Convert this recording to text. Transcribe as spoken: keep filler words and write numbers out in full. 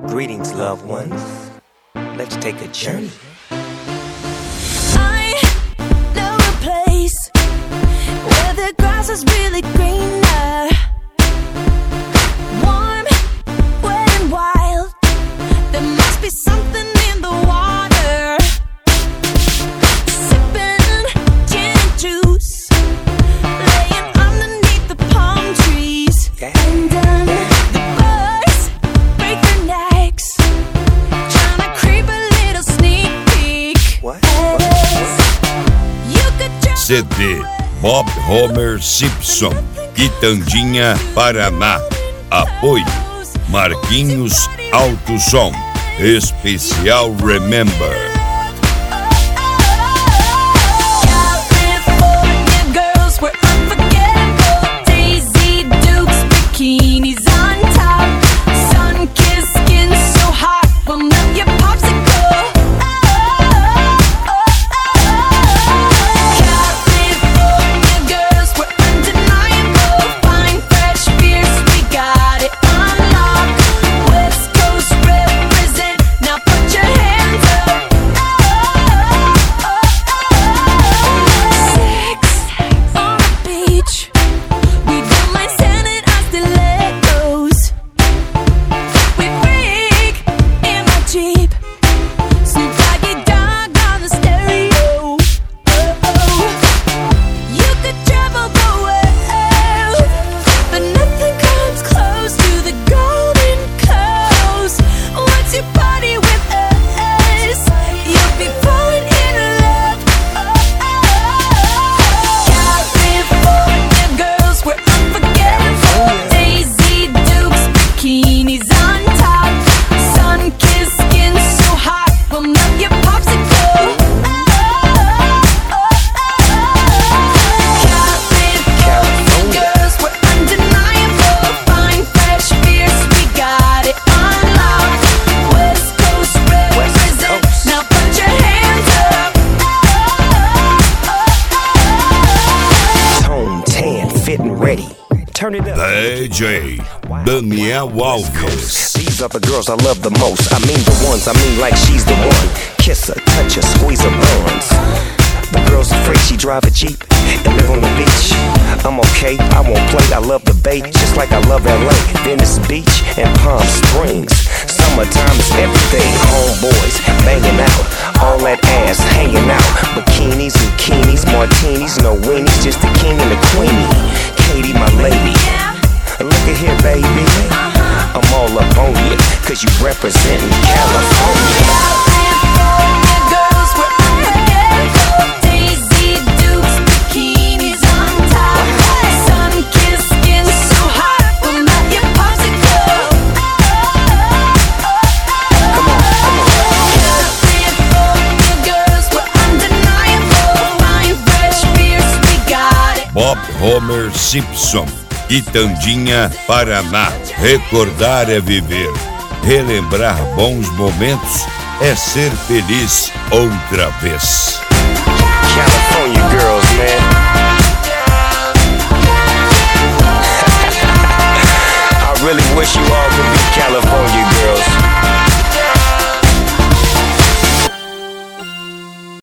Greetings, loved ones. Let's take a journey. I know a place where the grass is really greener, warm, wet and wild. There must be something in the water. Sipping gin and juice, laying underneath the palm trees. Yeah. And um, the birds break their necks, trying to creep a little sneak peek. What? You could just C D Bob Homer Simpson, Quitandinha, Paraná. Apoio Marquinhos Alto Som. Especial Remember. California girls were unforgettable. Daisy Dukes, bikinis on top. Sun-kissed skin so hot will melt your popsicle. California girls were undeniable. Fine, fresh, fierce, we got it on lock. West Coast represent, now put your hands up. Sex on the beach, we don't mind standing on stilettos. We freak in my Jeep, Snoop Doggy Dogg on the stereo. Oh, you could travel the world, but nothing comes close to the Golden Coast. Once you party with us, you'll be falling in love. California girls were unforgettable. Daisy Dukes, bikinis on top. Sun-kissed skin so hot will melt your popsicle. California girls were undeniable. Fine, fresh, fierce, we got it on lock. West Coast represent, now put your hands up. Tone tan, fit and ready. Turn it up. D J Daniel Alves. These are the girls I love the most. I mean the ones, I mean like she's the one. Kiss her, touch her, squeeze her buns. The girl's afraid she drive a Jeep and live on the beach. I'm okay, I won't play, I love the bay, just like I love L A, Venice Beach, and Palm Springs. Summertime is everything, homeboys banging out, all that ass hanging out. Bikinis, bikinis, martinis, no weenies, just the king and the queenie. Katie, my lady, look at here, baby. I'm all up on you, cause you representin' California. California girls were unforgettable. Daisy Dukes, bikinis on top. Sun-kissed skin so hot will melt your popsicle. California girls were undeniable. Fine, fresh, fierce, we got it. Bob Homer Simpson, Quitandinha, Paraná. Recordar é viver. Relembrar bons momentos é ser feliz outra vez. California girls, man. I really wish you